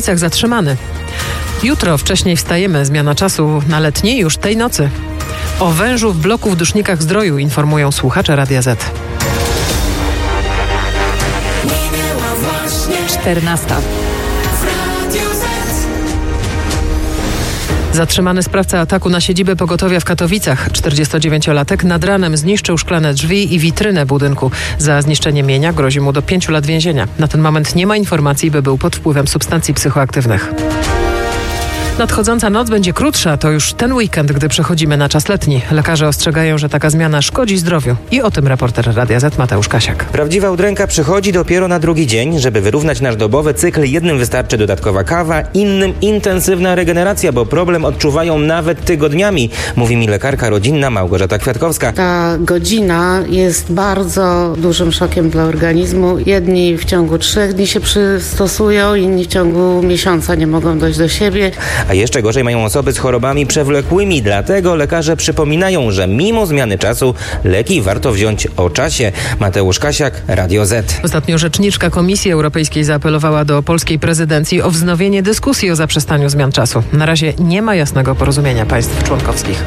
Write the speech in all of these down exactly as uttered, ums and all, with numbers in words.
Katowicach zatrzymany. Jutro wcześniej wstajemy, zmiana czasu na letni już tej nocy. O wężu w bloku w Dusznikach Zdroju informują słuchacze Radia Z. czternasta. Zatrzymany sprawca ataku na siedzibę pogotowia w Katowicach. czterdziestodziewięciolatek nad ranem zniszczył szklane drzwi i witrynę budynku. Za zniszczenie mienia grozi mu do pięciu lat więzienia. Na ten moment nie ma informacji, by był pod wpływem substancji psychoaktywnych. Nadchodząca noc będzie krótsza, to już ten weekend, gdy przechodzimy na czas letni. Lekarze ostrzegają, że taka zmiana szkodzi zdrowiu. I o tym reporter Radia Z Mateusz Kasiak. Prawdziwa udręka przychodzi dopiero na drugi dzień. Żeby wyrównać nasz dobowy cykl, jednym wystarczy dodatkowa kawa, innym intensywna regeneracja, bo problem odczuwają nawet tygodniami, mówi mi lekarka rodzinna Małgorzata Kwiatkowska. Ta godzina jest bardzo dużym szokiem dla organizmu. Jedni w ciągu trzech dni się przystosują, inni w ciągu miesiąca nie mogą dojść do siebie. A jeszcze gorzej mają osoby z chorobami przewlekłymi, dlatego lekarze przypominają, że mimo zmiany czasu leki warto wziąć o czasie. Mateusz Kasiak, Radio Z. Ostatnio rzeczniczka Komisji Europejskiej zaapelowała do polskiej prezydencji o wznowienie dyskusji o zaprzestaniu zmian czasu. Na razie nie ma jasnego porozumienia państw członkowskich.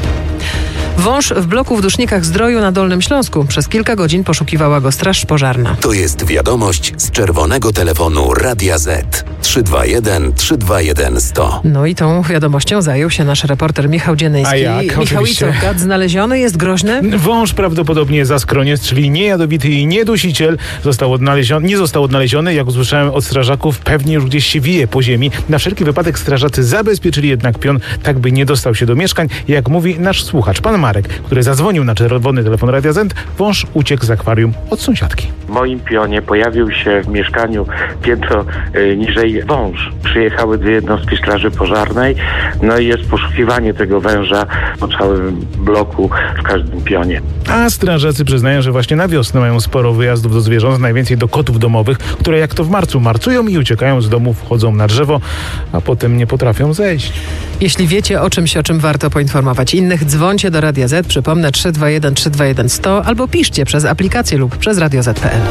Wąż w bloku w Dusznikach Zdroju na Dolnym Śląsku. Przez kilka godzin poszukiwała go straż pożarna. To jest wiadomość z czerwonego telefonu Radia Z. trzy dwa jeden trzysta dwadzieścia jeden sto. No i tą wiadomością zajął się nasz reporter Michał Dzienyński. A jak? Michał, i co, gad znaleziony? Jest groźny? Wąż prawdopodobnie zaskroniec, czyli niejadowity i niedusiciel, został odnaleziony, nie został odnaleziony, jak usłyszałem od strażaków, pewnie już gdzieś się wije po ziemi. Na wszelki wypadek strażacy zabezpieczyli jednak pion, tak by nie dostał się do mieszkań. Jak mówi nasz słuchacz, pan Marek, który zadzwonił na czerwony telefon Radia Z, wąż uciekł z akwarium od sąsiadki. W moim pionie pojawił się w mieszkaniu piętro y, niżej wąż. Przyjechały dwie jednostki straży pożarnej, no i jest poszukiwanie tego węża po całym bloku, w każdym pionie. A strażacy przyznają, że właśnie na wiosnę mają sporo wyjazdów do zwierząt, najwięcej do kotów domowych, które jak to w marcu marcują i uciekają z domu, wchodzą na drzewo, a potem nie potrafią zejść. Jeśli wiecie o czymś, o czym warto poinformować innych, dzwońcie do Radia Z, przypomnę trzysta dwadzieścia jeden trzysta dwadzieścia jeden sto albo piszcie przez aplikację lub przez radio zet kropka pe el.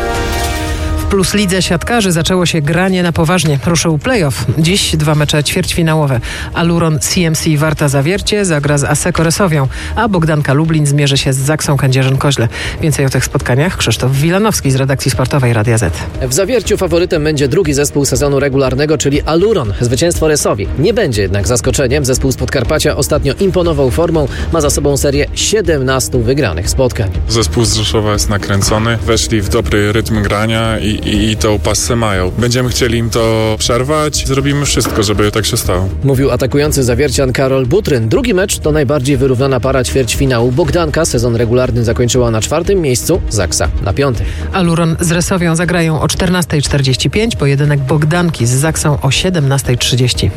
W Plus Lidze siatkarzy zaczęło się granie na poważnie. Ruszył play-off. Dziś dwa mecze ćwierćfinałowe. Aluron C M C Warta Zawiercie zagra z Asseco Resowią, a Bogdanka Lublin zmierzy się z Zaksą Kędzierzyn-Koźle. Więcej o tych spotkaniach Krzysztof Wilanowski z redakcji sportowej Radia Z. W Zawierciu faworytem będzie drugi zespół sezonu regularnego, czyli Aluron. Zwycięstwo Resowi nie będzie jednak zaskoczeniem. Zespół z Podkarpacia ostatnio imponował formą. Ma za sobą serię siedemnastu wygranych spotkań. Zespół z Rzeszowa jest nakręcony. Weszli w dobry rytm grania i I, i tą passę mają. Będziemy chcieli im to przerwać. Zrobimy wszystko, żeby tak się stało. Mówił atakujący zawiercian Karol Butryn. Drugi mecz to najbardziej wyrównana para ćwierćfinału. Bogdanka sezon regularny zakończyła na czwartym miejscu, Zaksa na piątym. Aluron z Resowią zagrają o czternasta czterdzieści pięć, pojedynek Bogdanki z Zaksą o siedemnasta trzydzieści.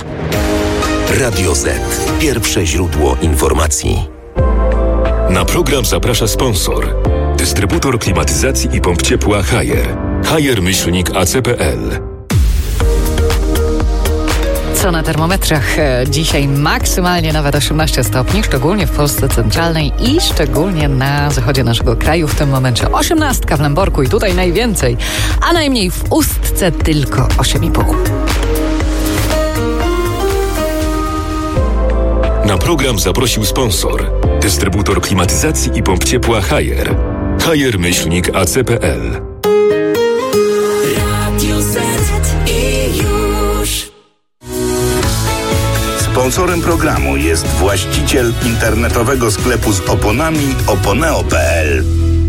Radio Z. Pierwsze źródło informacji. Na program zaprasza sponsor. Dystrybutor klimatyzacji i pomp ciepła Haier. Haier myślnik a c kropka pe el. Co na termometrach? Dzisiaj maksymalnie nawet osiemnaście stopni, szczególnie w Polsce centralnej i szczególnie na zachodzie naszego kraju w tym momencie. osiemnastka w Lęborku i tutaj najwięcej, a najmniej w Ustce tylko osiem i pół. Na program zaprosił sponsor. Dystrybutor klimatyzacji i pomp ciepła Haier. Haier myślnik a c kropka pe el. Radio Z i już. Sponsorem programu jest właściciel internetowego sklepu z oponami oponeo kropka pe el.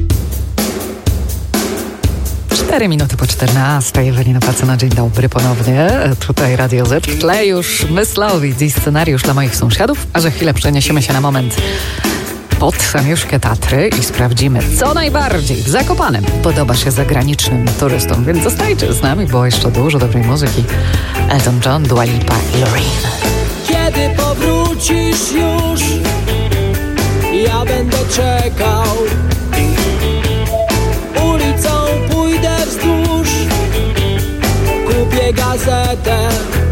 Cztery minuty po czternastej. Ewelina Pacyna, dzień dobry ponownie. Tutaj Radio Z. W tle już Myslowic i scenariusz dla moich sąsiadów, a za chwilę przeniesiemy się na moment pod Samiuszkę Tatry i sprawdzimy, co najbardziej w Zakopanem podoba się zagranicznym turystom. Więc zostajcie z nami, bo jeszcze dużo dobrej muzyki. Elton John, Dua Lipa i Loreen. Kiedy powrócisz już, ja będę czekał. Ulicą pójdę wzdłuż, kupię gazetę,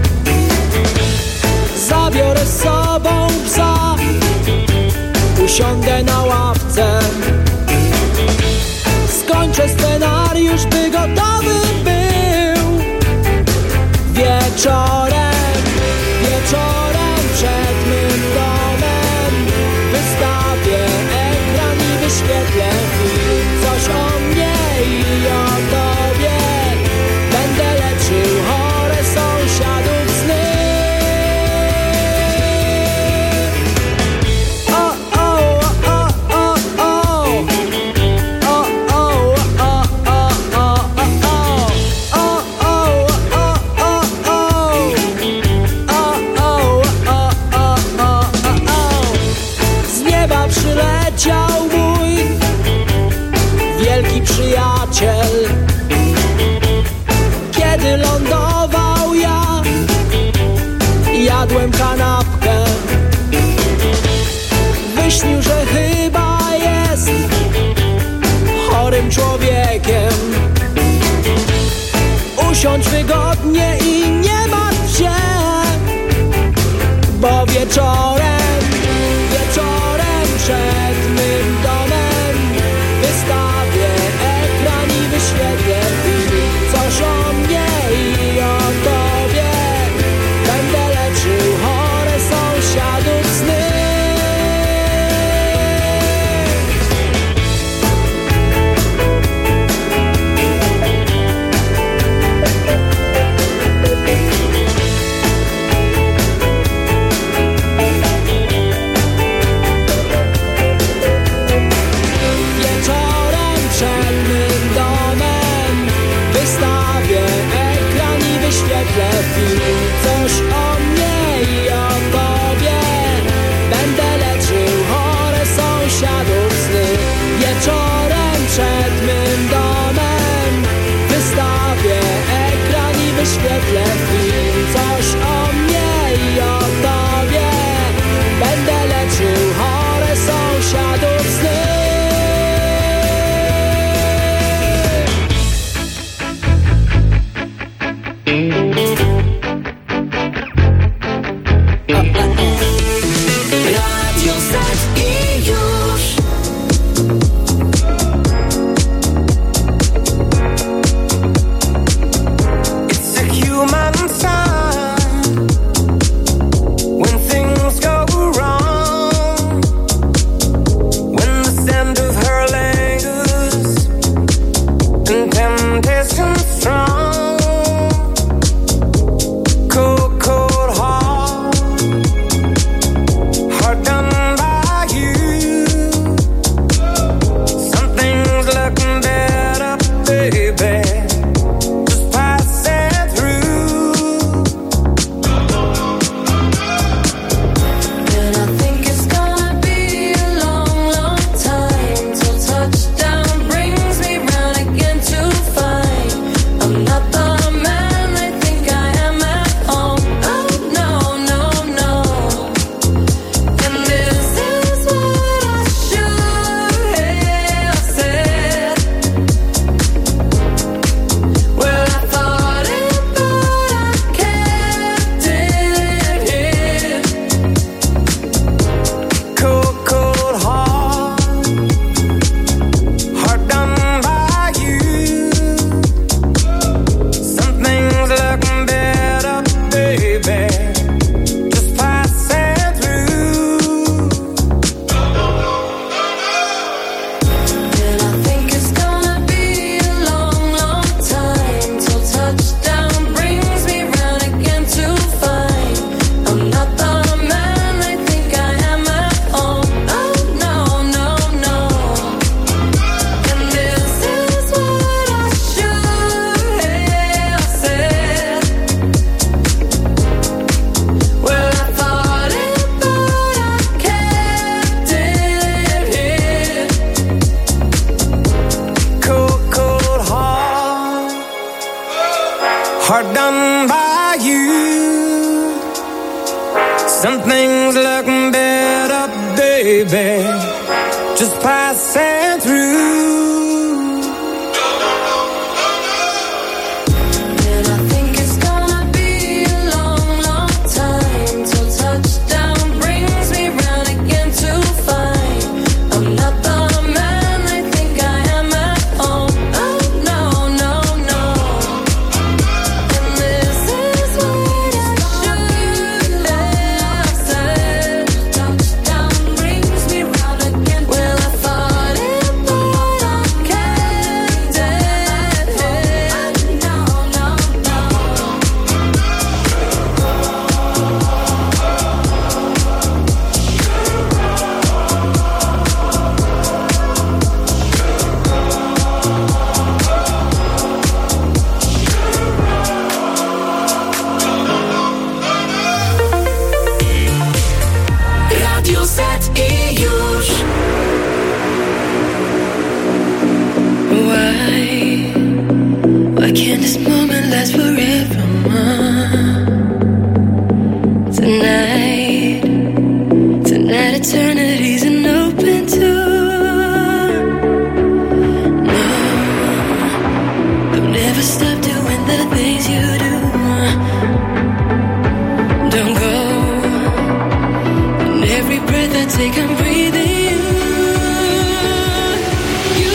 zabiorę z sobą psa, usiądę na ławce, skończę scenariusz, by gotowy był wieczór. wieczorem, wieczorem przed mym domem wystawię ekran i wyświetlę film. Coś o mnie i o tobie, będę leczył chore sąsiadów sny. Przyleciał mój wielki przyjaciel. Kiedy lądował ja, jadłem kanapkę. Wyśnił, że chyba jest chorym człowiekiem. Usiądź wygodnie i nie martw się, bo wieczorem, wieczorem przed mym domem wystawię ekran i wyświetlę film. Coś o mnie i o tobie, będę leczył chore sąsiadów sny. Film. Coś o mnie i o tobie, będę leczył chore sąsiadów sny. Wieczorem przed mym domem wystawię ekran i wyświetlę film. Coś o mnie i o tobie, będę leczył chore sąsiadów sny. hard done by you. Some things look better, baby, just passing through. This is what this moment lasts forever. Tonight, tonight eternity's an open door. No, don't ever stop doing the things you do. Don't go. And every breath I take, I'm breathing you. You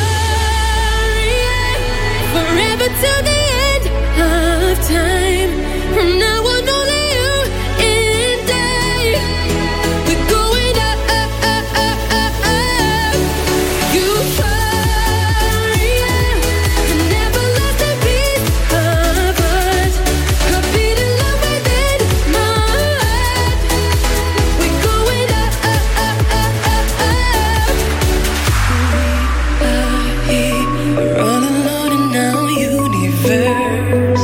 are forever till the end of time. From now on, only you and I. We're going up, up, up, up, up, up. You are an everlasting piece of us. A beating love within my heart. We're going up, up, up, up, up, up. We are here, we're all alone in our universe.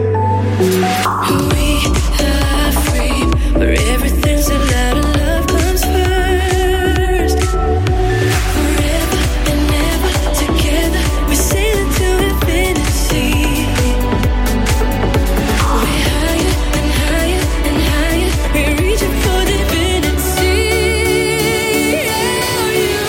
We are free, where everything's allowed and love comes first. Forever and ever together, we're sailing to infinity. We're higher and higher and higher, we're reaching for divinity. Yeah, you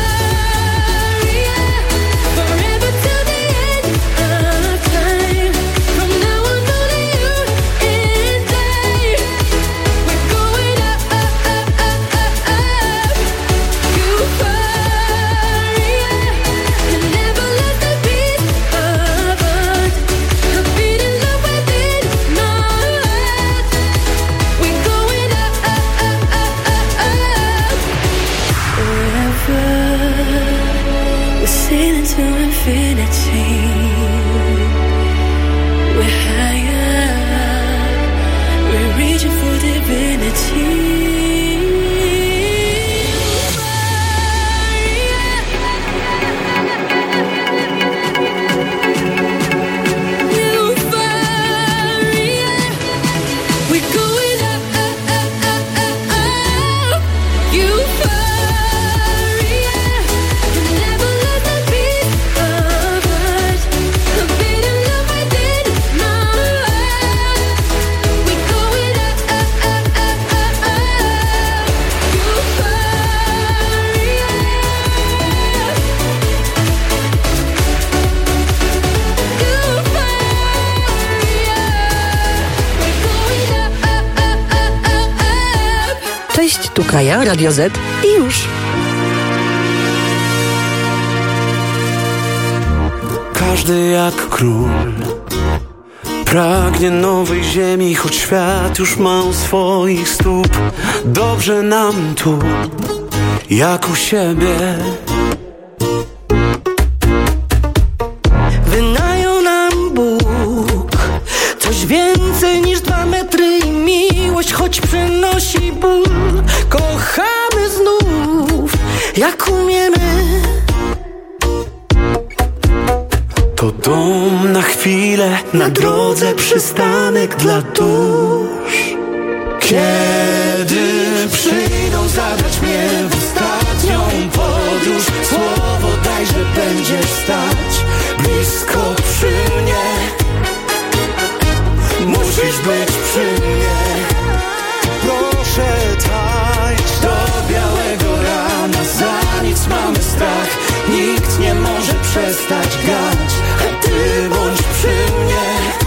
forever till the end of time. From now on, only you and I. We're going up, up, up, up, up, up. You an everlasting piece of us. A beating love within my heart. We're going up, up, up, up, up, up. Forever, we're sailing to infinity. We're higher, we're reaching for divinity. Euphoria, we're going up, up, up, up, up, up. Euphoria, an everlasting piece of us. A beating love within my heart. We're going up, up, up, up, up, up. Euphoria. Cześć, tu Kaja, Radio Z i już. Każdy jak król pragnie nowej ziemi, choć świat już ma u swoich stóp. Dobrze nam tu, jak u siebie. Wynajął nam Bóg coś więcej niż dwa metry i miłość, choć przynosi ból. Kochamy znów, jak umiemy. To dom na chwilę, na drodze przystanek dla dusz. Kiedy przyjdą zabrać mnie w ostatnią podróż, słowo daj, że będziesz stać blisko przy mnie. Musisz być przy mnie. Proszę tańcz do białego rana, za nic mamy strach. Nikt nie może przestać grać, a ty bądź przy mnie.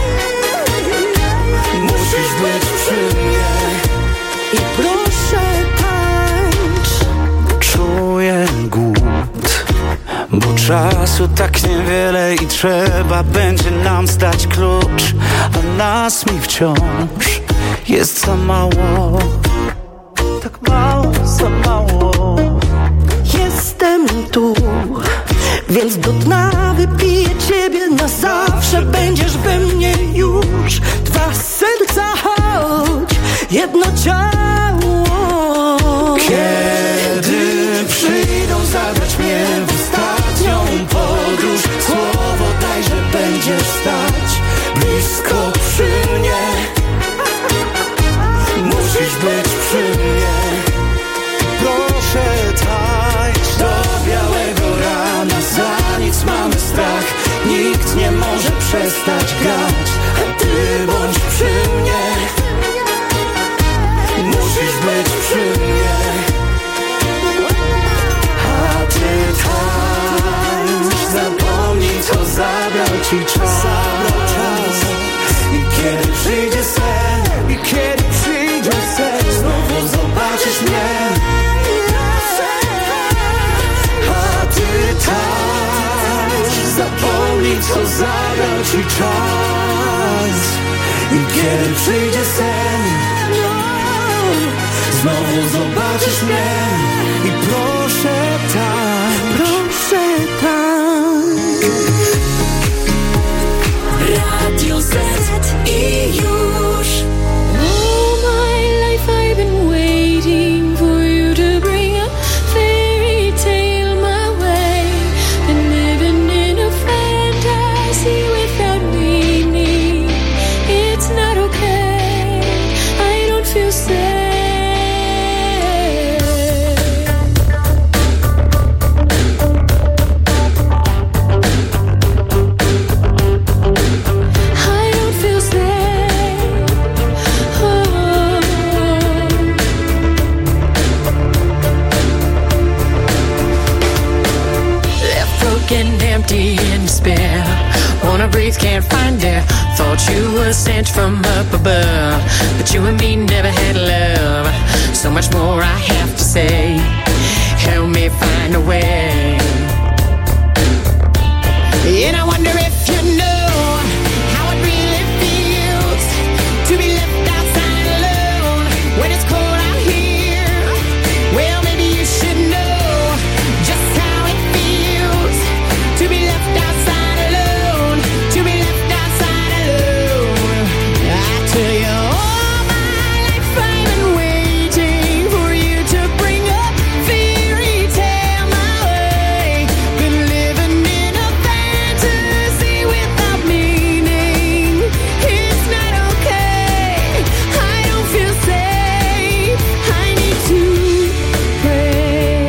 Musisz być przy mnie. I proszę tańcz. Czuję głód, bo czasu tak niewiele i trzeba będzie nam zdać klucz, a nas mi wciąż jest za mało. Tak mało, za mało. Jestem tu, więc do dna wypiję ciebie na zawsze. Będziesz we mnie już. Dwa serca, choć jedno ciało. Kiedy przyjdą zabrać mnie w ostatnią podróż, słowo daj, że będziesz stać blisko przy mnie. Musisz być przy mnie. Proszę tańcz do białego rana, za nic mamy strach. Nikt nie może przejść przestać grać, a ty bądź przy mnie. Musisz być przy mnie. A ty tańcz, zapomnij co zabrał ci czas. I kiedy przyjdzie sen, i kiedy przyjdzie sen, znowu zobaczysz mnie. A ty tańcz, zapomnij co zabrał ci czas. I kiedy przyjdzie sen, znowu zobaczysz mnie. I proszę tańcz, proszę tańcz. Radio Z i już. All my life I've been waiting for you to bring a fairy tale my way. Been living in a fantasy without meaning. It's not okay, I don't feel safe. Empty in despair, wanna breathe, can't find air. Thought you were sent from up above, but you and me never had love. So much more I have to say, help me find a way. And I wonder if you know how it really feels to be left outside alone when it's cold out here. Well, maybe you should know just how it feels to be left outside alone, to be left outside alone. I tell you, all my life I've been waiting for you to bring a fairy tale my way. Been living in a fantasy without meaning. It's not okay, I don't feel safe, I need to pray.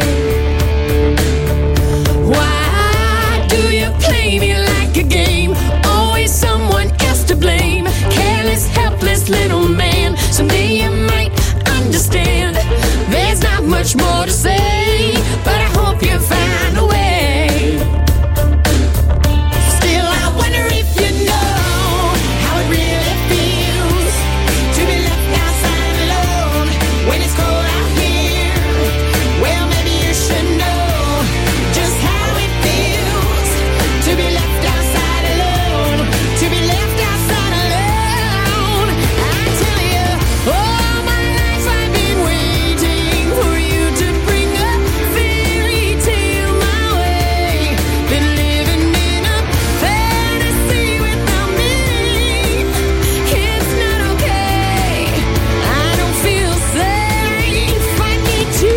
Why do you play me like a game? Always someone else to blame. Careless, helpless little man. Someday you might understand. There's not much more to say, but I hope you find a way. Still, I wonder if you know how it really feels to be left outside alone when it's cold out here. Well, maybe you should know just how it feels to be left outside alone, to be left outside alone. I tell you, all my life I've been waiting for you to bring a fairy tale my way. Been living in a fantasy without meaning. It's not okay, I don't feel safe, I need to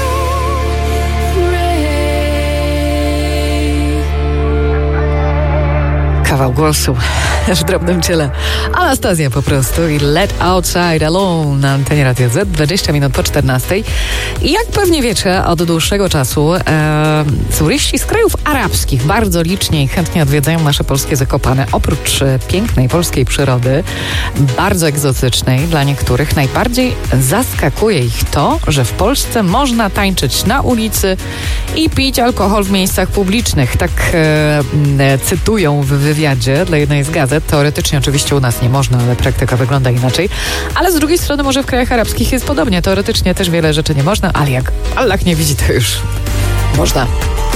pray. Kawał głosu w drobnym ciele. Anastazja po prostu i Let Outside Alone na antenie Radio Z, dwadzieścia minut po czternastej. I jak pewnie wiecie, od dłuższego czasu e, turyści z krajów arabskich bardzo licznie i chętnie odwiedzają nasze polskie Zakopane. Oprócz e, pięknej polskiej przyrody, bardzo egzotycznej dla niektórych, najbardziej zaskakuje ich to, że w Polsce można tańczyć na ulicy i pić alkohol w miejscach publicznych. Tak e, e, cytują w wywiadzie dla jednej z gazet. Teoretycznie oczywiście u nas nie można, ale praktyka wygląda inaczej. Ale z drugiej strony może w krajach arabskich jest podobnie. Teoretycznie też wiele rzeczy nie można, ale jak Allah nie widzi, to już można.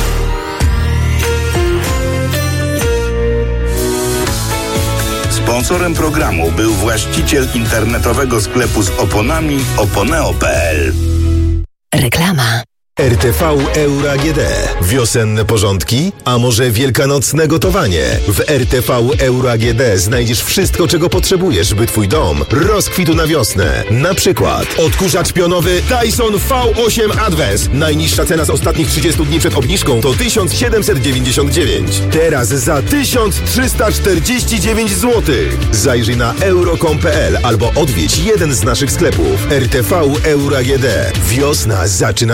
Sponsorem programu był właściciel internetowego sklepu z oponami oponeo kropka p l. Reklama. R T V Euro A G D. Wiosenne porządki? A może wielkanocne gotowanie? W R T V Euro A G D znajdziesz wszystko, czego potrzebujesz, by twój dom rozkwitł na wiosnę. Na przykład odkurzacz pionowy Dyson V osiem Advance. Najniższa cena z ostatnich trzydziestu dni przed obniżką to tysiąc siedemset dziewięćdziesiąt dziewięć. Teraz za tysiąc trzysta czterdzieści dziewięć złotych. Zajrzyj na euro kropka com kropka p l albo odwiedź jeden z naszych sklepów. R T V Euro A G D. Wiosna zaczyna się tutaj.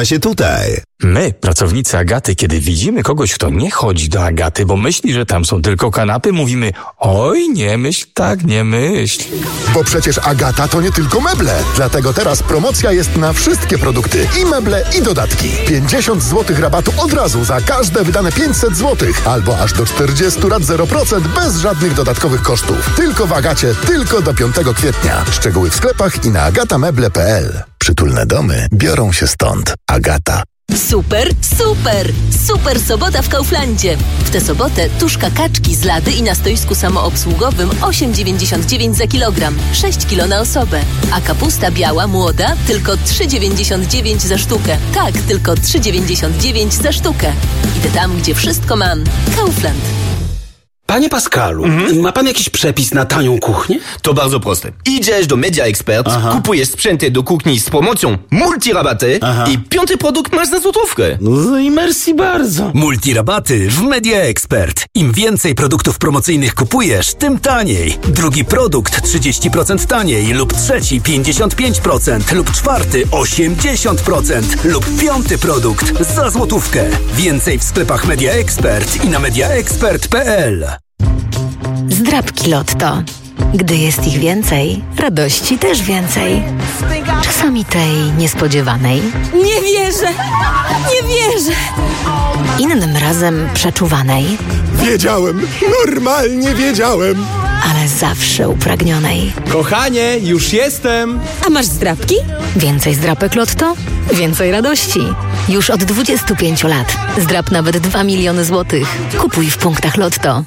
Pamiętaj! My, pracownicy Agaty, kiedy widzimy kogoś, kto nie chodzi do Agaty, bo myśli, że tam są tylko kanapy, mówimy: oj, nie myśl tak, nie myśl. Bo przecież Agata to nie tylko meble. Dlatego teraz promocja jest na wszystkie produkty. I meble, i dodatki. pięćdziesiąt złotych rabatu od razu za każde wydane pięćset złotych. Albo aż do czterdziestu rat zero procent bez żadnych dodatkowych kosztów. Tylko w Agacie, tylko do piątego kwietnia. Szczegóły w sklepach i na agatameble kropka p l. Przytulne domy biorą się stąd. Agata. Super, super, super sobota w Kauflandzie. W tę sobotę tuszka kaczki z lady i na stoisku samoobsługowym osiem dziewięćdziesiąt dziewięć za kilogram, sześć kilo na osobę. A kapusta biała młoda tylko trzy dziewięćdziesiąt dziewięć za sztukę. Tak, tylko trzy dziewięćdziesiąt dziewięć za sztukę. Idę tam, gdzie wszystko mam. Kaufland. Panie Pascalu, mhm. ma pan jakiś przepis na tanią kuchnię? To bardzo proste. Idziesz do Media Expert, Aha. kupujesz sprzęty do kuchni z promocją multirabaty Aha. i piąty produkt masz za złotówkę. No i merci bardzo. Multirabaty w Media Expert. Im więcej produktów promocyjnych kupujesz, tym taniej. Drugi produkt trzydzieści procent taniej lub trzeci pięćdziesiąt pięć procent lub czwarty osiemdziesiąt procent lub piąty produkt za złotówkę. Więcej w sklepach Media Expert i na mediaexpert kropka p l. Zdrabki Lotto. Gdy jest ich więcej, radości też więcej. Czasami tej niespodziewanej. Nie wierzę! Nie wierzę! Innym razem przeczuwanej. Wiedziałem! Normalnie wiedziałem! Ale zawsze upragnionej. Kochanie, już jestem! A masz zdrabki? Więcej zdrapek Lotto? Więcej radości. Już od dwudziestu pięciu lat. Zdrap nawet dwa miliony złotych. Kupuj w punktach Lotto.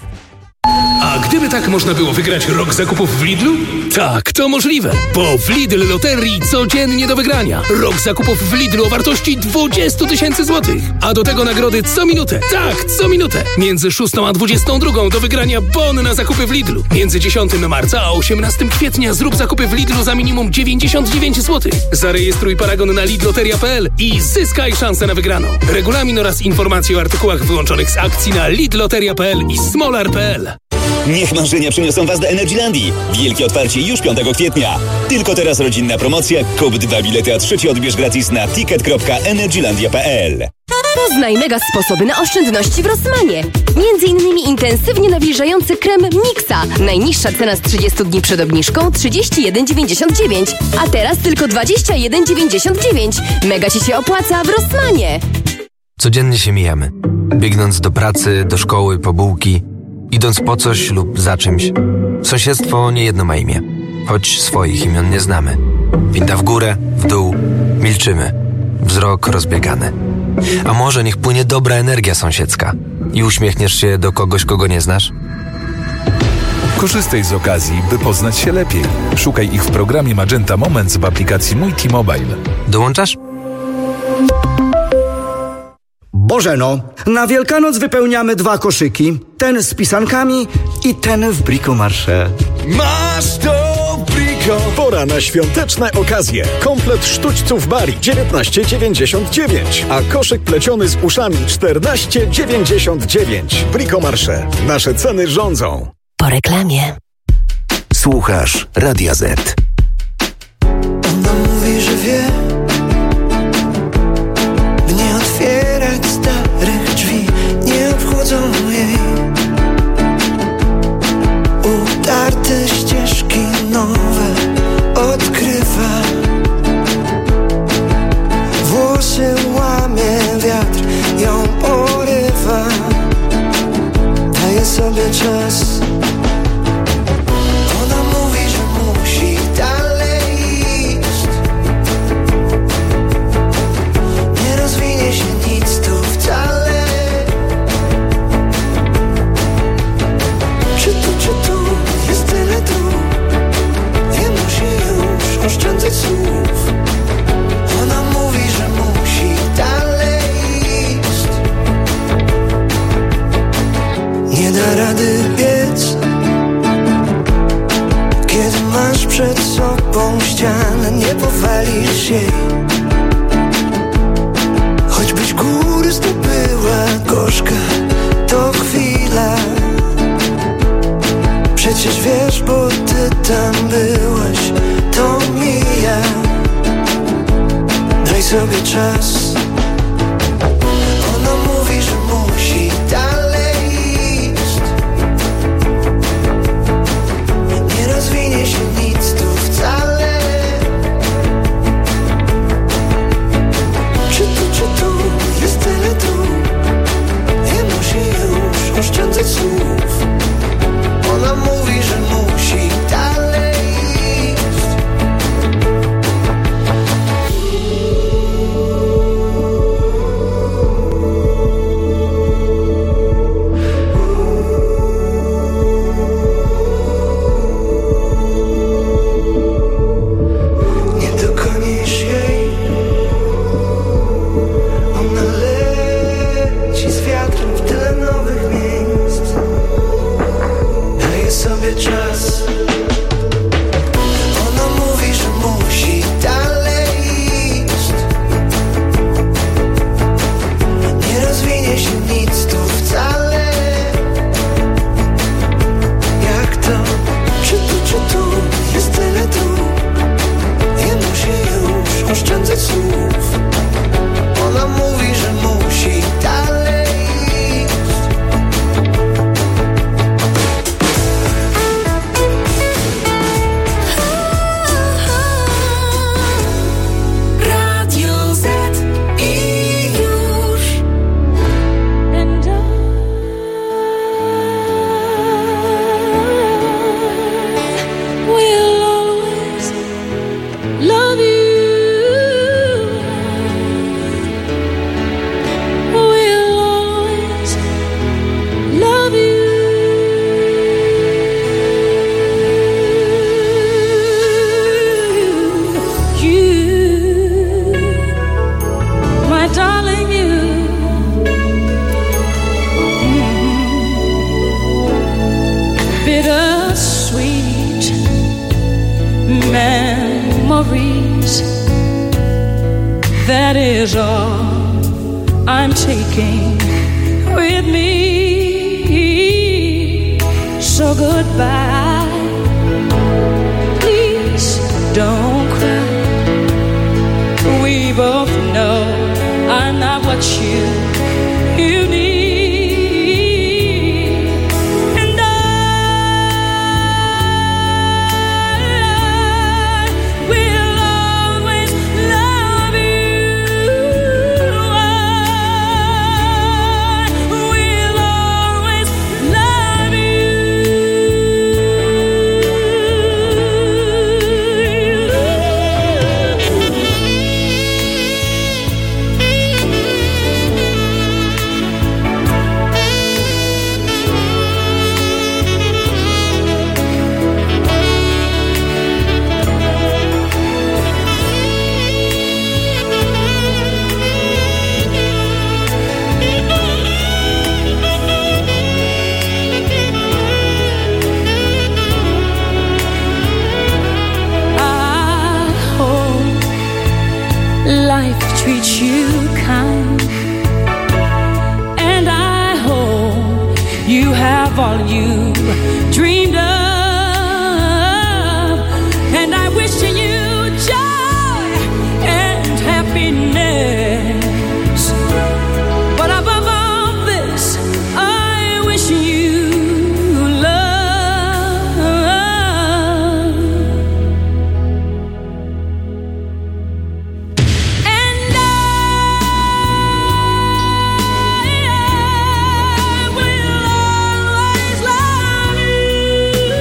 A gdyby tak można było wygrać rok zakupów w Lidlu? Tak, to możliwe, bo w Lidl Loterii codziennie do wygrania. Rok zakupów w Lidlu o wartości dwadzieścia tysięcy złotych. A do tego nagrody co minutę. Tak, co minutę. Między szóstą a dwudziestą drugą do wygrania bon na zakupy w Lidlu. Między dziesiątego marca a osiemnastego kwietnia zrób zakupy w Lidlu za minimum dziewięćdziesiąt dziewięć złotych. Zarejestruj paragon na lidloteria kropka p l i zyskaj szansę na wygraną. Regulamin oraz informacje o artykułach wyłączonych z akcji na lidloteria kropka p l i smolar kropka p l. Niech marzenia przyniosą Was do Energylandii. Wielkie otwarcie już piątego kwietnia. Tylko teraz rodzinna promocja. Kup dwa bilety, a trzeci odbierz gratis na ticket kropka energylandia kropka p l. Poznaj mega sposoby na oszczędności w Rossmanie. Między innymi intensywnie nawilżający krem Mixa. Najniższa cena z trzydziestu dni przed obniżką trzydzieści jeden dziewięćdziesiąt dziewięć. A teraz tylko dwadzieścia jeden dziewięćdziesiąt dziewięć. Mega Ci się opłaca w Rossmanie. Codziennie się mijamy. Biegnąc do pracy, do szkoły, po bułki. Idąc po coś lub za czymś. Sąsiedztwo niejedno ma imię, choć swoich imion nie znamy. Winda w górę, w dół, milczymy. Wzrok rozbiegany. A może niech płynie dobra energia sąsiedzka i uśmiechniesz się do kogoś, kogo nie znasz? Korzystaj z okazji, by poznać się lepiej. Szukaj ich w programie Magenta Moments w aplikacji Mój T-Mobile. Dołączasz? Bożeno, na Wielkanoc wypełniamy dwa koszyki. Ten z pisankami i ten w Bricomarché. Masz to Brico! Pora na świąteczne okazje. Komplet sztućców Bari dziewiętnaście dziewięćdziesiąt dziewięć, a koszyk pleciony z uszami czternaście dziewięćdziesiąt dziewięć. Bricomarché. Nasze ceny rządzą. Po reklamie. Słuchasz Radia Z. Ona mówi, że wie, by nie otwierać starych drzwi, nie obchodzą jej utarte ścieżki nowe, odkrywa. Włosy łamie wiatr, ją porywa, daje sobie czas. Ona mówi, że musi dalej iść, nie rozwinie się nic tu wcale. Czy tu, czy tu jest tyle dróg, nie musi już oszczędzać słów. Ona mówi, że musi dalej iść, nie da rady biec, kiedy masz przed sobą ścianę, nie powalisz jej. Choćbyś góry zdobyła, gorzka to chwila. Przecież wiesz, bo ty tam byłaś, to mija. Daj sobie czas, oszczędzać słów. Ona mówi, że musi dalej iść. Radio Z i już. And I will always love you. Will always love you. You, my darling, you. Bittersweet memories. That is all I'm taking with me. So goodbye. Please don't cry. We both know I'm not what you you need. And I will always love you. I will always love I hope life treats you kind, and I hope you have all you dreamed of, and I wish you joy and happiness. But above all this, I wish you love. And I will always love you.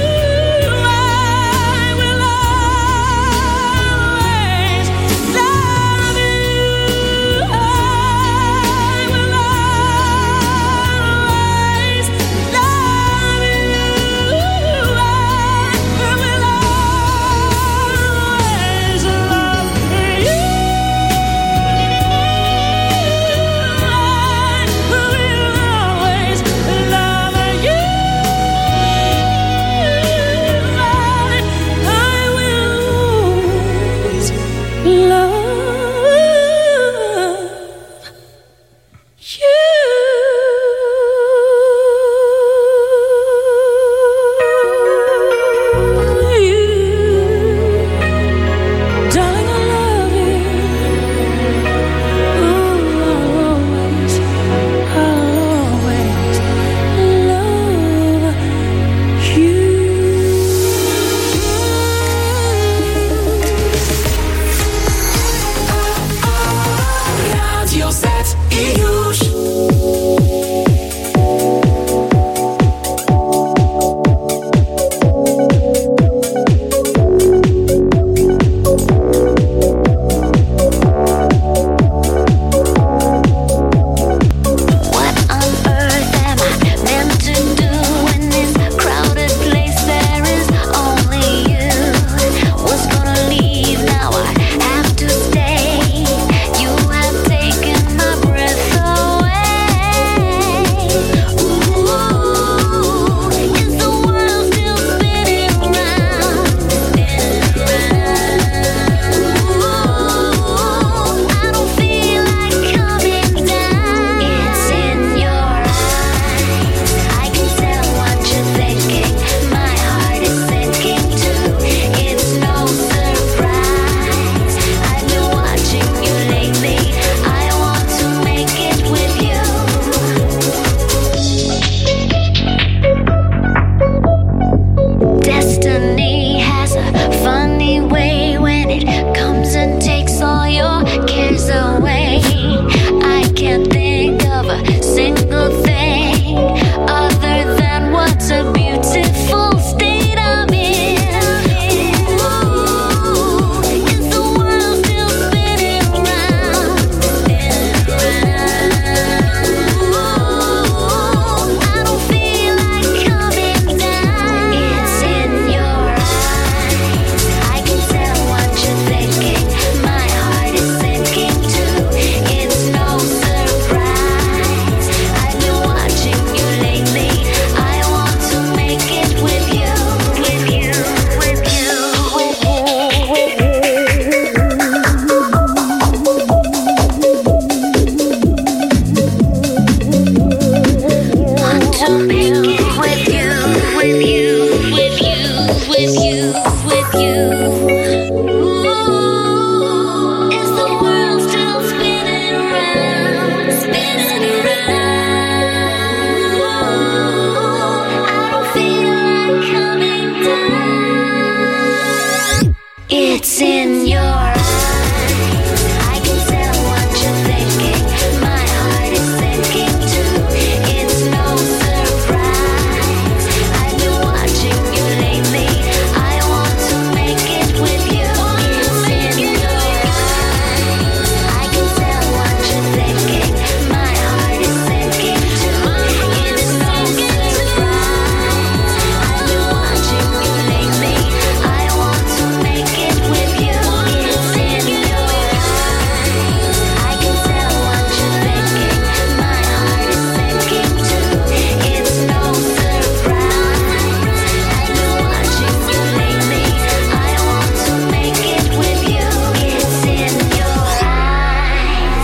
It's in your eyes. I can tell what you're thinking. My heart is sinking too. It's no surprise. I've been watching you lately. I want to make it with you. It's in your eyes. I can tell what you're thinking. My heart is sinking too. It's no surprise. I've been watching you lately. I want to make it with you. It's in your eyes. I can tell what you're thinking. My heart is sinking too. It's no surprise. I've been watching you lately. I want to make it with you. It's in your eyes.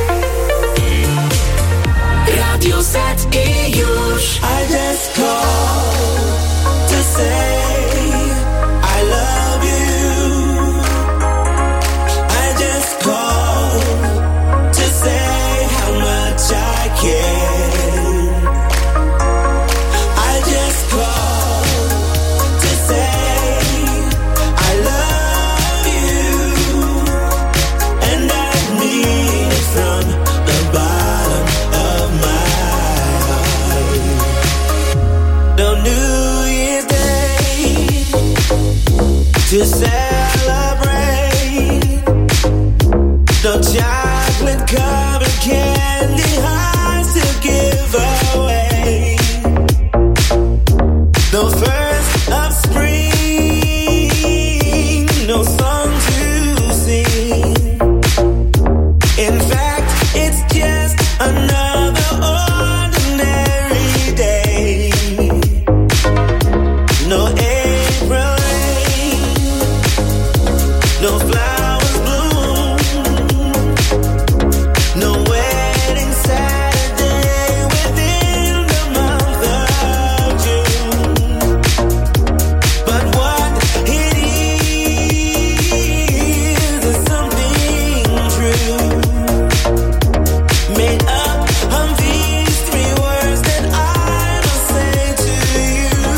Radio Z i już I just call to say I love you. I just call to say how much I care. I just call to say I love you, and I mean it from the bottom of my heart. No New Year's Day to celebrate. No chocolate covered candy hearts to give away. No first of spring, no song to sing. In fact, it's just another ordinary day. No April rain, no flowers bloom, no wedding Saturday within the month of June. But what it is is something true, made up of these three words that I must say to you.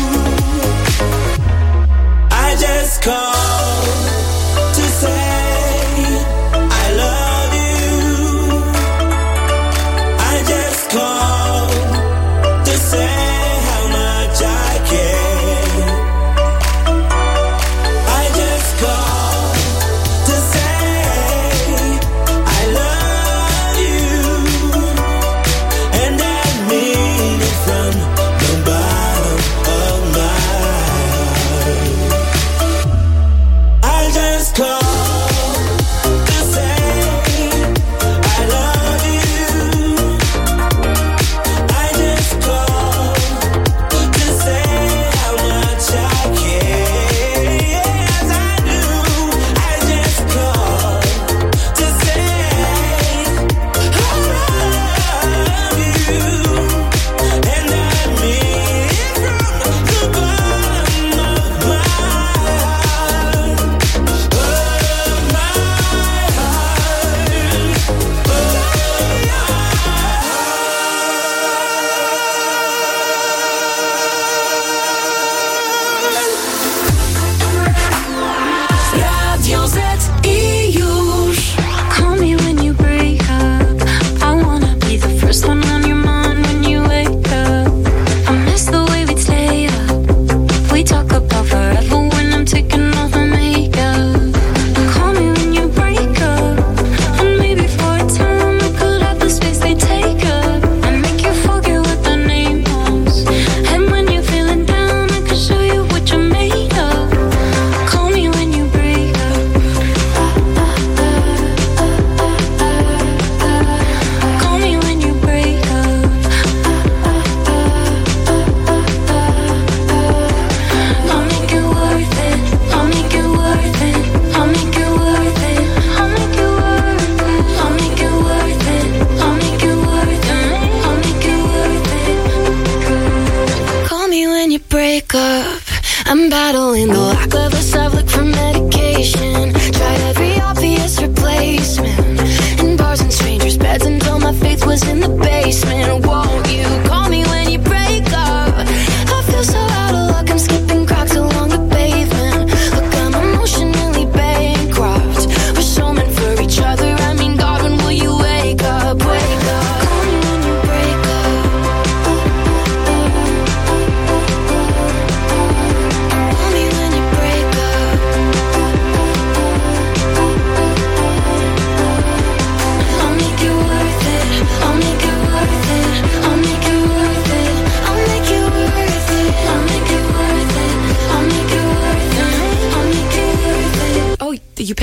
I just call to say I love you. I just call to say how much I care. I just call to say I love you, and I mean it from the bottom of my heart. I just call to say I love you. I just call to say how much I care. Yes, I do. I just call to say I love you, and I mean it from the bottom of my heart. Of my Radio Z i już. Call me when you break up. I wanna be the first one on your mind when you wake up. I miss the way we'd stay up. We talk about forever when I'm taking off my makeup. Call me when you break up, and maybe for a time I could have the space they take up. I make you forget what the name was, and when you're feeling down, I can show you what you're made of. Call me when you break up. Call me when you break up. I'll make it worth it. I'll make it worth it. I'll make it worth it. I'll make it worth it. I'll make it worth it. I'll make it worth it. I'll make it worth it. Call me when you break up. I'm battling the lack of a self look for medication. Tried every obvious replacement in bars and strangers' beds until my faith was in the basement. Won't you call me when you break up? I feel so out of luck, I'm skipping cracks along the pavement. Look, I'm emotionally bad.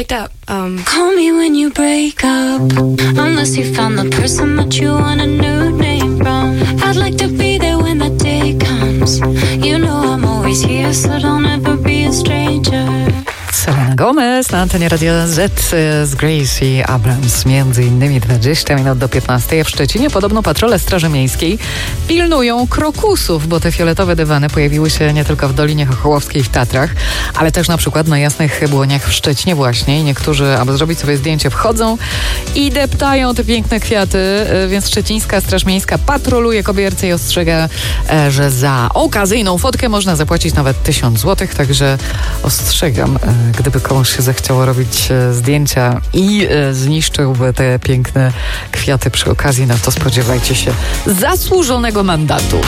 picked up. Um, Call me when you break up, unless you found the person that you want a new name from. I'd like to be there when the day comes. You know I'm always here, so don't ever be a stranger. Selena Gomez na antenie Radia Z z Gracie Abrams. Między innymi dwadzieścia minut do piętnastej. W Szczecinie podobno patrole Straży Miejskiej pilnują krokusów, bo te fioletowe dywany pojawiły się nie tylko w Dolinie Chochołowskiej w Tatrach, ale też na przykład na Jasnych Błoniach w Szczecinie właśnie. I niektórzy, aby zrobić sobie zdjęcie, wchodzą i deptają te piękne kwiaty, więc szczecińska Straż Miejska patroluje Kobierce i ostrzega, że za okazyjną fotkę można zapłacić nawet tysiąc złotych, także ostrzegam, gdyby komuś się zechciało robić zdjęcia i zniszczyłby te piękne kwiaty przy okazji, no to spodziewajcie się zasłużonego mandatu.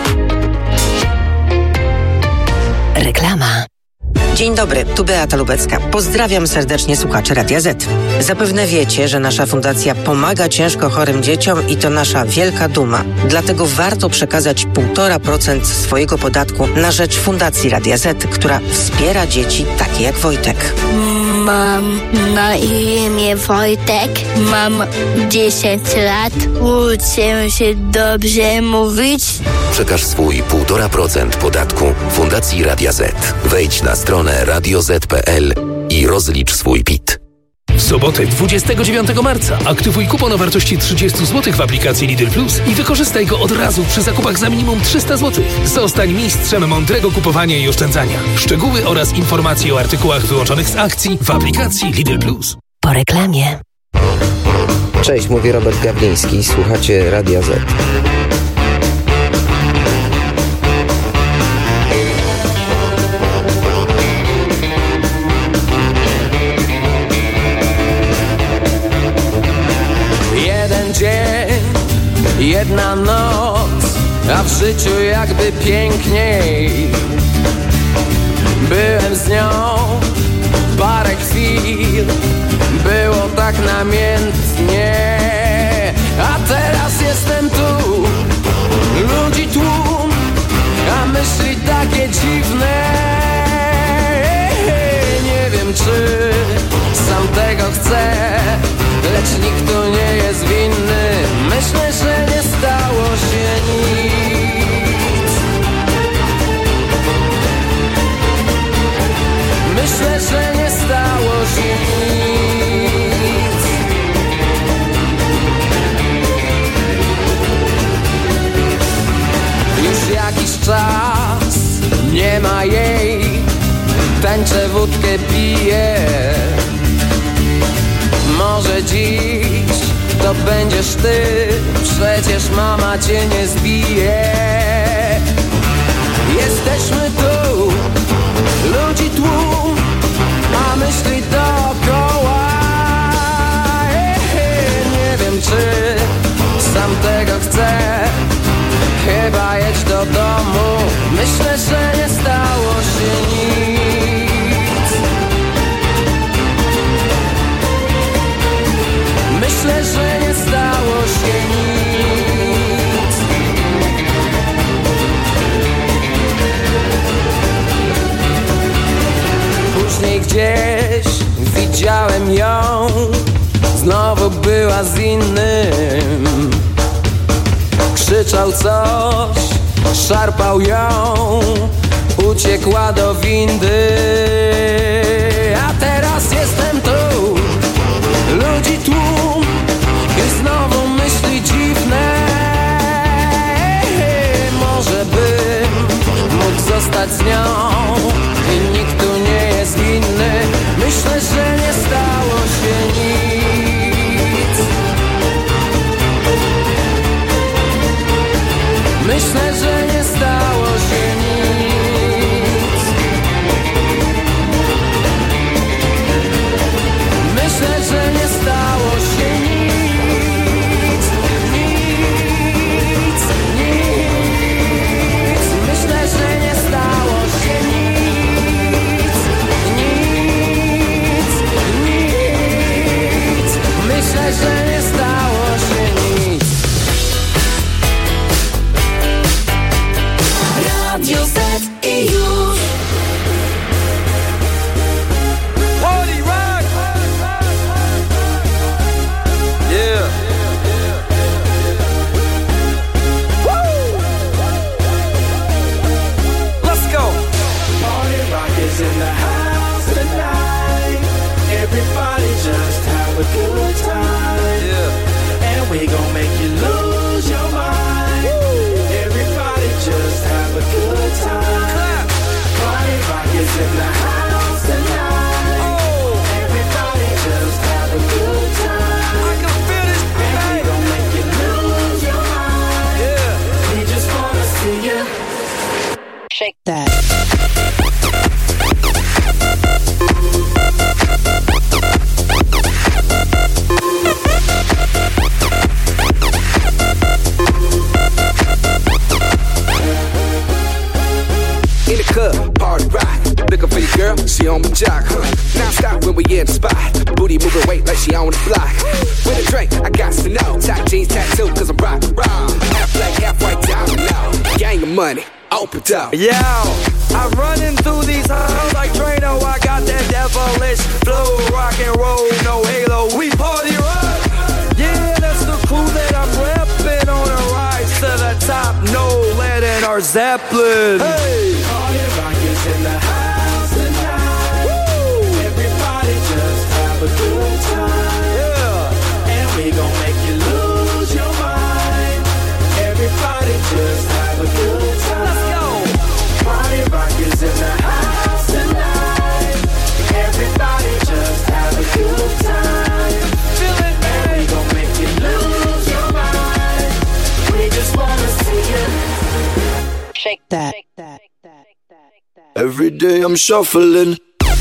Reklama. Dzień dobry, tu Beata Lubecka. Pozdrawiam serdecznie słuchaczy Radia Z. Zapewne wiecie, że nasza fundacja pomaga ciężko chorym dzieciom i to nasza wielka duma. Dlatego warto przekazać półtora procent swojego podatku na rzecz Fundacji Radia Z, która wspiera dzieci takie jak Wojtek. Mam na imię Wojtek, mam dziesięć lat, uczę się dobrze mówić. Przekaż swój półtora procent podatku Fundacji Radia Z. Wejdź na stronę radio zet kropka pe el i rozlicz swój P I T. W sobotę dwudziestego dziewiątego marca aktywuj kupon o wartości trzydzieści złotych w aplikacji Lidl Plus i wykorzystaj go od razu przy zakupach za minimum trzysta złotych. Zostań mistrzem mądrego kupowania i oszczędzania. Szczegóły oraz informacje o artykułach wyłączonych z akcji w aplikacji Lidl Plus. Po reklamie. Cześć, mówi Robert Gawliński. Słuchacie Radia Z. Dzień, jedna noc, a w życiu jakby piękniej. Byłem z nią parę chwil, było tak namiętnie. A teraz jestem tu, ludzi tłum, a myśli takie dziwne. Nie wiem, czy sam tego chcę, lecz nikt tu nie jest winny. Myślę, że nie stało się nic. Myślę, że nie stało się nic. Już jakiś czas nie ma jej, tańczę, wódkę piję. Może dziś to będziesz ty, przecież mama cię nie zbije. Jesteśmy tu, ludzi tłum, a myśli dookoła. Nie wiem, czy sam tego chcę, chyba jedź do domu. Myślę, że nie stało się nic. Myślę, że nie stało się nic. Później gdzieś widziałem ją, znowu była z innym. Krzyczał coś, szarpał ją, uciekła do windy. A teraz jestem tu, ludzi tłum, i znowu myśli dziwne. Może bym mógł zostać z nią i nikt tu nie jest winny. Myślę, że nie stało się nic. Myślę, że nie stało się nic. have a good time. Yeah. And we gon' make you lose your mind. Woo. Everybody just have a good time. Clap. Party rock is in the house tonight. Oh. Everybody just have a good time. I can feel this. And we gon' make you lose your mind. Yeah. We just wanna see you shake that. In the club, party rock. Looking for your girl, she on my jock, huh? Now stop when we in the spot. Booty moving weight like she on the block. With a drink, I got to know. Tight jeans tattoo, cause I'm rock, rock. Half black, half white, diamond now. Gang of money, open up. Yo, I'm running through these halls like Drano. I got that devilish flow, rock and roll, no halo. We party rock. Yeah, that's the crew that I'm repping on a rise to the top. No lead in our Zeppelin. Hey, party rock is in the house tonight. Woo. Everybody just have a good time. Yeah, and we gon' make you lose your mind. Everybody just have a good time. Let's go. Party rock is in the house tonight. Everybody just have a good time. Feel it, and we gon' make you lose your mind. We just wanna see you shake that. Every day I'm shuffling.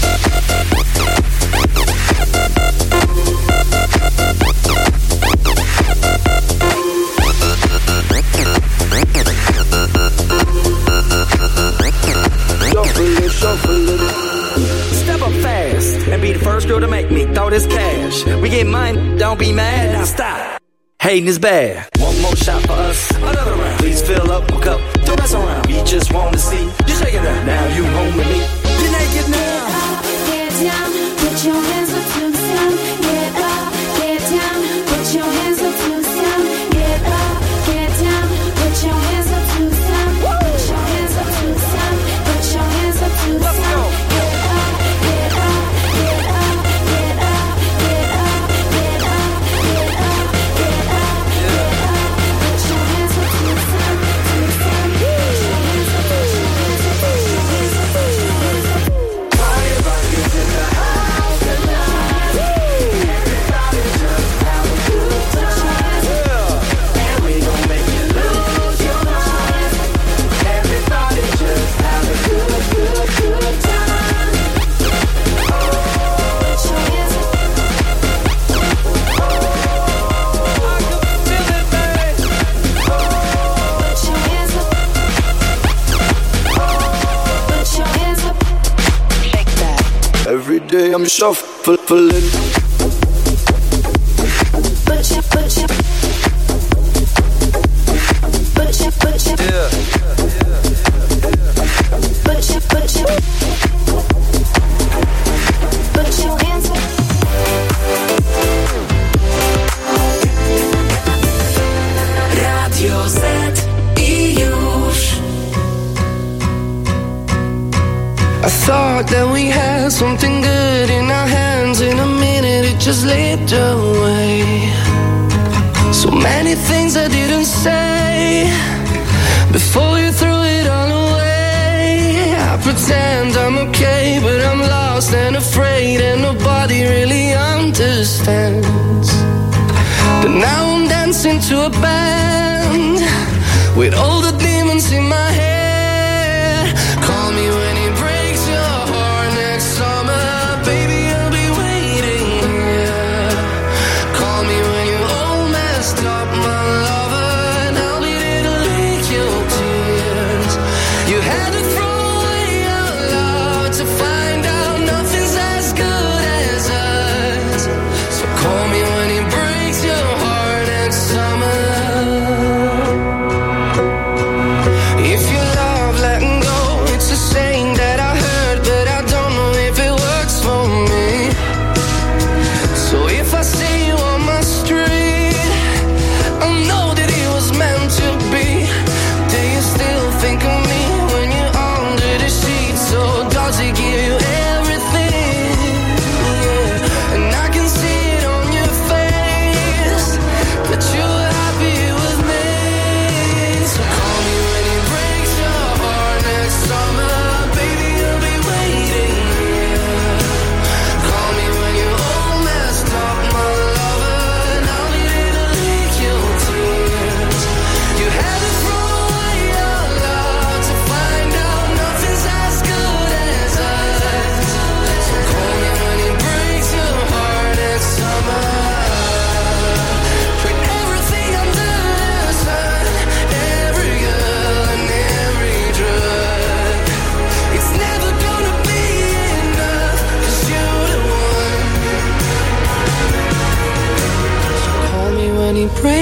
Shuffling, shuffling. Step up fast and be the first girl to make me throw this cash. We get mine, don't be mad, now stop. Hating is bad. One more shot for us, another round. Please fill up my cup, don't mess around. We just wanna see you shake it up. Now you home with me. You're naked now. Get down, put your hands up to the sound. Get up, get down, put your hands up to the sound. Get up, get down, put your hands up to the sound. Put your hands up to the sound. Put your hands up to the sound. Get up, get up, get up, get up, get up, get up, get up, get up, get up. Put your hands up to the sound, to the sound. Put your hands up, put your hands up, put your hands up, put your hands up. Party rock is in the house tonight. Everybody just have a good time. And we gon' make you lose your mind. Everybody just have a good, good, good time. Put your hands up. I can feel it, baby. Put your hands up. Put your hands up. Shake that. Every day I'm shuffling. Put your, put your, put your, put your, put your, put your, put your hands up. Radio Z i już. I thought that we had something good in our hands. In a minute it just slipped away. So many things I didn't say before you threw it all away. I pretend I'm okay, but I'm lost and afraid, and nobody really understands. But now I'm dancing to a band with all the demons in my head. Call me when it breaks your heart next summer, baby, I'll be waiting here. Call me when you're all messed up, my lover, and I'll be there to lick your tears. You had to throw away your love to find out nothing's as good as us. So call me when it breaks your heart next summer.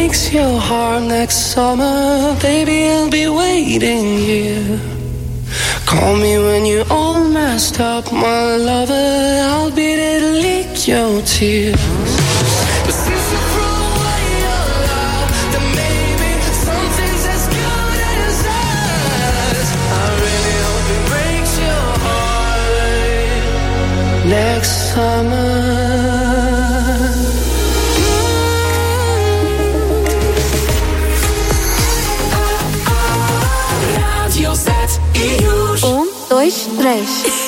breaks your heart next summer, baby, I'll be waiting here. Call me when you're all messed up, my lover, I'll be there to lick your tears. But since you threw away your love, then maybe something's as good as us. I really hope it breaks your heart next summer. Um, dois, três.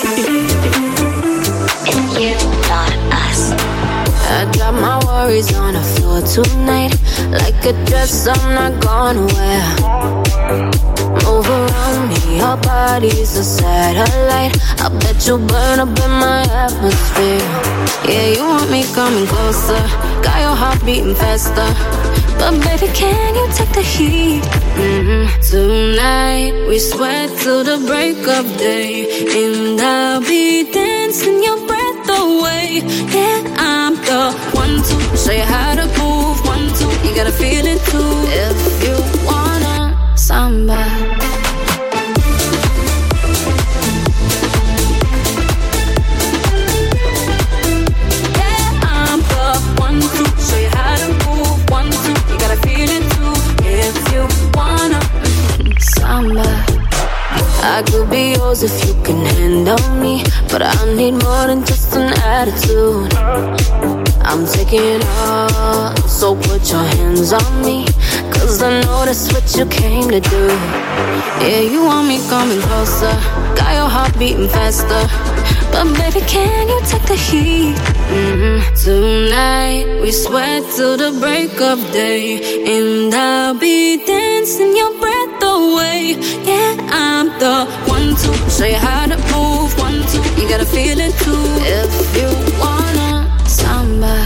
And you thought us. I drop my worries on the floor tonight, like a dress I'm not gonna wear. Move around me, your body's a satellite. I bet you burn up in my atmosphere. Yeah, you want me coming closer, got your heart beating faster. But baby, can you take the heat? Mm-hmm. Tonight, we sweat till the break of day, and I'll be dancing your breath away. Yeah, I'm the one to show you how to move. One, two, you gotta feel it too. If you wanna samba. I could be yours if you can handle me, but I need more than just an attitude. I'm taking it all, so put your hands on me, cause I know that's what you came to do. Yeah, you want me coming closer, got your heart beating faster. But baby, can you take the heat? Mm-hmm. Tonight, we sweat till the break of day, and I'll be dancing your breath away. Yeah, I'm the one to show you how to move. One, two, you gotta feel it too. If you wanna samba.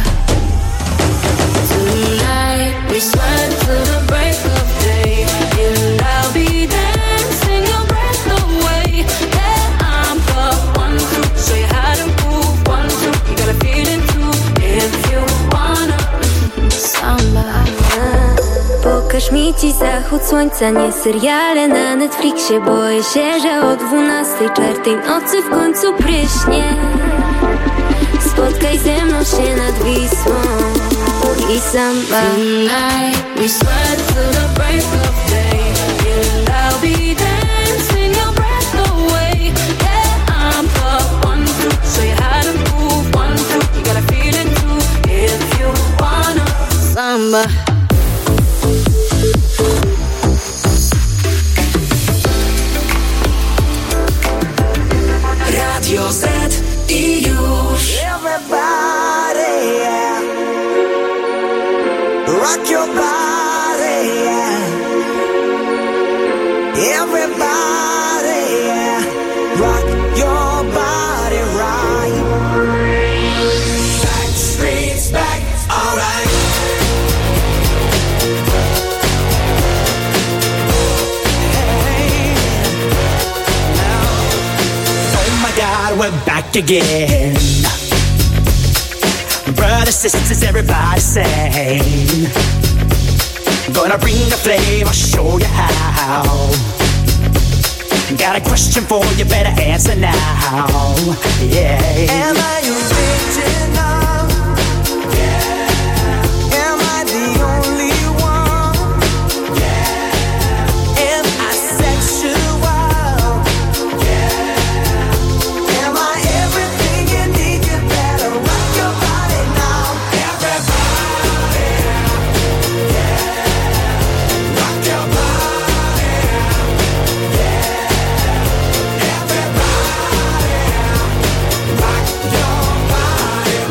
Tonight, we sweat till the break of day, and I'll be dancing your breath away. Yeah, I'm the one to show you how to move. One, two, you gotta feel it too. If you wanna samba. Pokaż mi ci zachód słońca, nie seriale na Netflixie. Boję się, że o dwunastej czartej nocy w końcu pryśnie. Spotkaj ze mną się nad Wisłą i samba. Tonight, we sweat till the break of day, and I'll be dancing your breath away. Yeah, I'm the one to show you how to move. One, two, you gotta feel it too. If you wanna samba. Radio Z i już. Everybody, yeah. Rock your body, yeah. Everybody, yeah. Rock your body right. Back streets back, alright. Hey, now. Oh my God, we're back again. Brothers, sisters, everybody sing. Gonna bring the flavor, show you how. Got a question for you, better answer now. Yeah. Am I original? Yeah. Am I the only one? Yeah. Am I sexual? Yeah. Am I everything you need? You better rock your body now. Everybody, yeah. Rock your body, yeah. Everybody, rock your body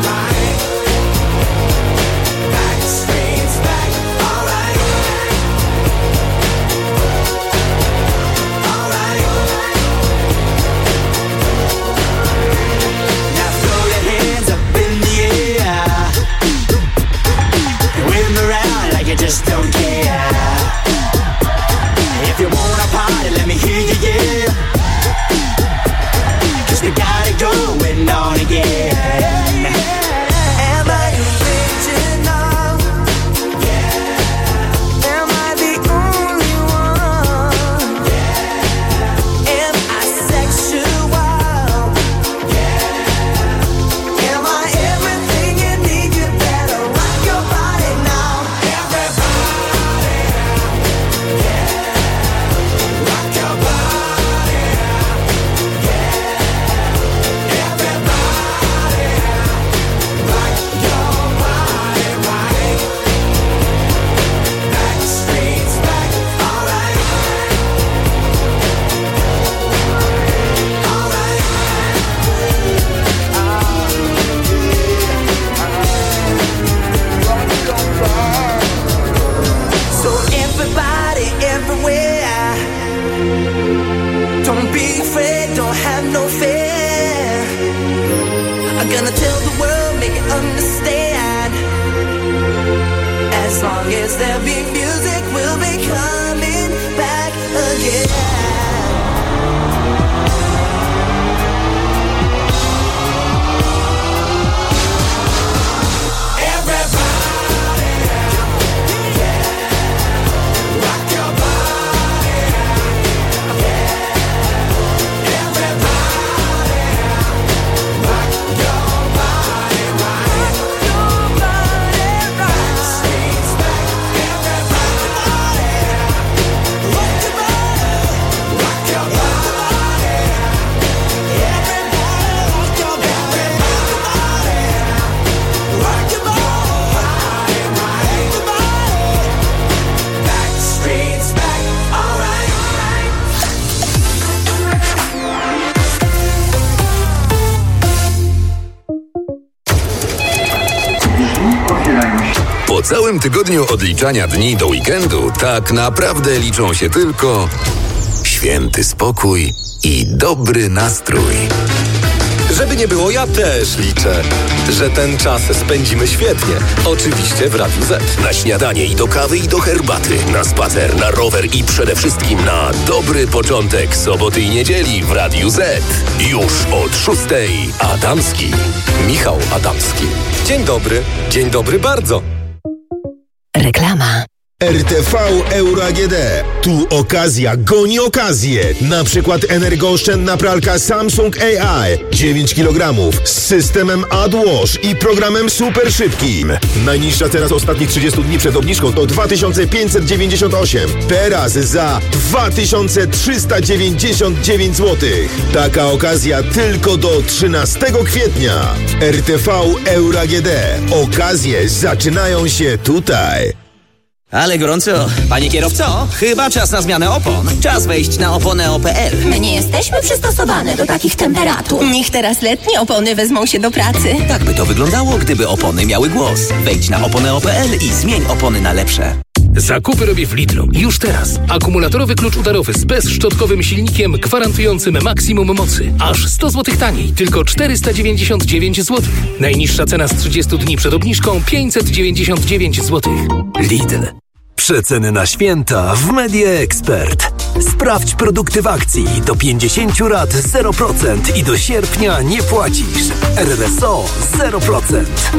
there'll be music, we'll be coming back again. Po całym tygodniu odliczania dni do weekendu tak naprawdę liczą się tylko święty spokój i dobry nastrój. Żeby nie było, ja też liczę, że ten czas spędzimy świetnie. Oczywiście w Radiu Z. Na śniadanie i do kawy i do herbaty, na spacer, na rower i przede wszystkim na dobry początek soboty i niedzieli w Radiu Z. Już od szóstej. Adamski. Michał Adamski. Dzień dobry. Dzień dobry bardzo. Reklama. R T V Euro A G D. Tu okazja goni okazję. Na przykład energooszczędna pralka Samsung A I dziewięć kilogramów z systemem AdWash i programem super szybkim. Najniższa cena z ostatnich trzydziestu dni przed obniżką to dwa tysiące pięćset dziewięćdziesiąt osiem. Teraz za dwa tysiące trzysta dziewięćdziesiąt dziewięć złotych. Taka okazja tylko do trzynastego kwietnia. R T V Euro A G D. Okazje zaczynają się tutaj. Ale gorąco. Panie kierowco, chyba czas na zmianę opon. Czas wejść na oponę kropka p l. My nie jesteśmy przystosowane do takich temperatur. Niech teraz letnie opony wezmą się do pracy. Tak by to wyglądało, gdyby opony miały głos. Wejdź na oponę kropka p l i zmień opony na lepsze. Zakupy robię w Lidlu. Już teraz. Akumulatorowy klucz udarowy z bezszczotkowym silnikiem gwarantującym maksimum mocy. Aż sto złotych taniej. Tylko czterysta dziewięćdziesiąt dziewięć złotych. Najniższa cena z trzydziestu dni przed obniżką pięćset dziewięćdziesiąt dziewięć złotych. Lidl. Przeceny na święta w Media Expert. Sprawdź produkty w akcji. Do pięćdziesięciu rat zero procent i do sierpnia nie płacisz. R R S O zero procent.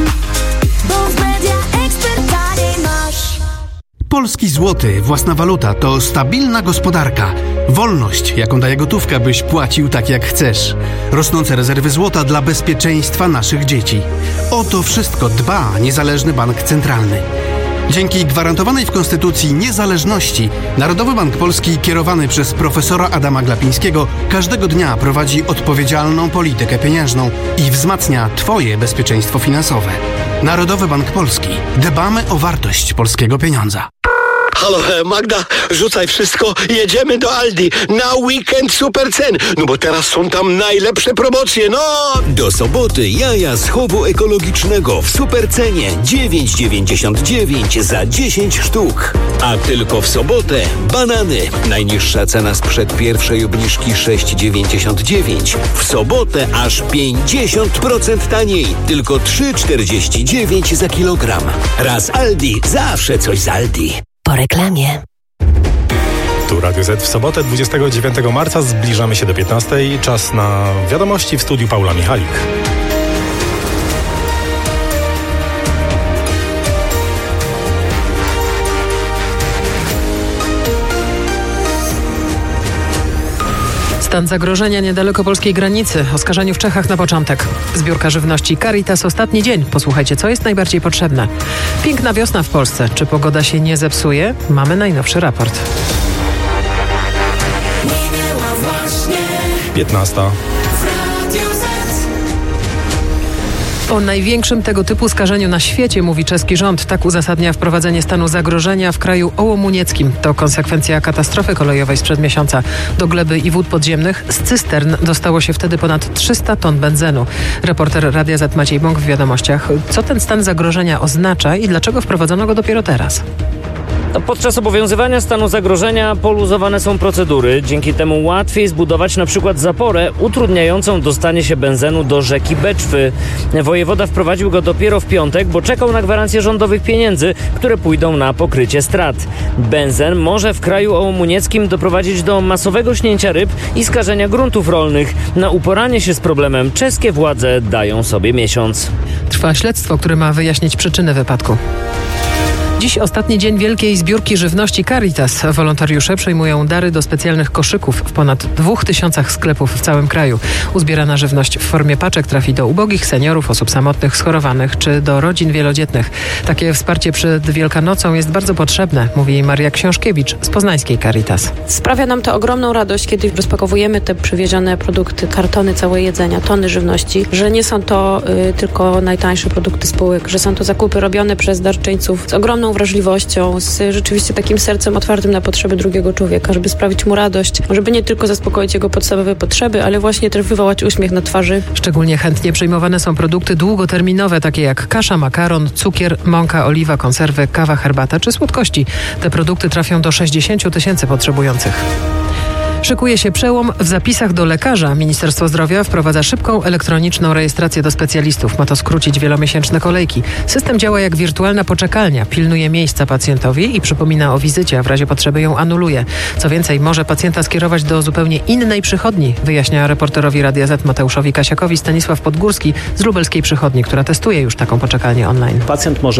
Bo w Media Expert taniej masz. Polski złoty, własna waluta, to stabilna gospodarka. Wolność, jaką daje gotówka, byś płacił tak jak chcesz. Rosnące rezerwy złota dla bezpieczeństwa naszych dzieci. O to wszystko dba Niezależny Bank Centralny. Dzięki gwarantowanej w Konstytucji niezależności Narodowy Bank Polski, kierowany przez profesora Adama Glapińskiego, każdego dnia prowadzi odpowiedzialną politykę pieniężną i wzmacnia Twoje bezpieczeństwo finansowe. Narodowy Bank Polski. Dbamy o wartość polskiego pieniądza. Halo, Magda, rzucaj wszystko, jedziemy do Aldi na weekend super cen, no bo teraz są tam najlepsze promocje, no! Do soboty jaja z chowu ekologicznego w supercenie dziewięć dziewięćdziesiąt dziewięć za dziesięć sztuk. A tylko w sobotę banany. Najniższa cena sprzed pierwszej obniżki sześć dziewięćdziesiąt dziewięć. W sobotę aż pięćdziesiąt procent taniej. Tylko trzy czterdzieści dziewięć za kilogram. Raz Aldi, zawsze coś z Aldi. Po reklamie. Tu Radio Z w sobotę dwudziestego dziewiątego marca zbliżamy się do piętnastej. Czas na wiadomości w studiu Paula Michalik. Stan zagrożenia niedaleko polskiej granicy. Oskarżeniu w Czechach na początek. Zbiórka żywności Caritas ostatni dzień. Posłuchajcie, co jest najbardziej potrzebne. Piękna wiosna w Polsce. Czy pogoda się nie zepsuje? Mamy najnowszy raport. piętnasta. O największym tego typu skażeniu na świecie mówi czeski rząd. Tak uzasadnia wprowadzenie stanu zagrożenia w kraju ołomunieckim. To konsekwencja katastrofy kolejowej sprzed miesiąca. Do gleby i wód podziemnych z cystern dostało się wtedy ponad trzysta ton benzenu. Reporter Radia Z Maciej Bąk w wiadomościach. Co ten stan zagrożenia oznacza i dlaczego wprowadzono go dopiero teraz? No, podczas obowiązywania stanu zagrożenia poluzowane są procedury. Dzięki temu łatwiej zbudować na przykład zaporę utrudniającą dostanie się benzenu do rzeki Beczwy. Wojewoda wprowadził go dopiero w piątek, bo czekał na gwarancję rządowych pieniędzy, które pójdą na pokrycie strat. Benzen może w kraju ołomunieckim doprowadzić do masowego śnięcia ryb i skażenia gruntów rolnych. Na uporanie się z problemem czeskie władze dają sobie miesiąc. Trwa śledztwo, które ma wyjaśnić przyczyny wypadku. Dziś ostatni dzień wielkiej zbiórki żywności Caritas. Wolontariusze przejmują dary do specjalnych koszyków w ponad dwóch tysiącach sklepów w całym kraju. Uzbierana żywność w formie paczek trafi do ubogich, seniorów, osób samotnych, schorowanych czy do rodzin wielodzietnych. Takie wsparcie przed Wielkanocą jest bardzo potrzebne, mówi Maria Książkiewicz z poznańskiej Caritas. Sprawia nam to ogromną radość, kiedy rozpakowujemy te przywiezione produkty, kartony, całe jedzenia, tony żywności, że nie są to y, tylko najtańsze produkty spółek, że są to zakupy robione przez darczyńców z ogromną wrażliwością, z rzeczywiście takim sercem otwartym na potrzeby drugiego człowieka, żeby sprawić mu radość, żeby nie tylko zaspokoić jego podstawowe potrzeby, ale właśnie też wywołać uśmiech na twarzy. Szczególnie chętnie przyjmowane są produkty długoterminowe, takie jak kasza, makaron, cukier, mąka, oliwa, konserwy, kawa, herbata czy słodkości. Te produkty trafią do sześćdziesięciu tysięcy potrzebujących. Szykuje się przełom w zapisach do lekarza. Ministerstwo Zdrowia wprowadza szybką elektroniczną rejestrację do specjalistów. Ma to skrócić wielomiesięczne kolejki. System działa jak wirtualna poczekalnia. Pilnuje miejsca pacjentowi i przypomina o wizycie, a w razie potrzeby ją anuluje. Co więcej, może pacjenta skierować do zupełnie innej przychodni, wyjaśnia reporterowi Radia Z Mateuszowi Kasiakowi Stanisław Podgórski z lubelskiej przychodni, która testuje już taką poczekalnię online. Pacjent może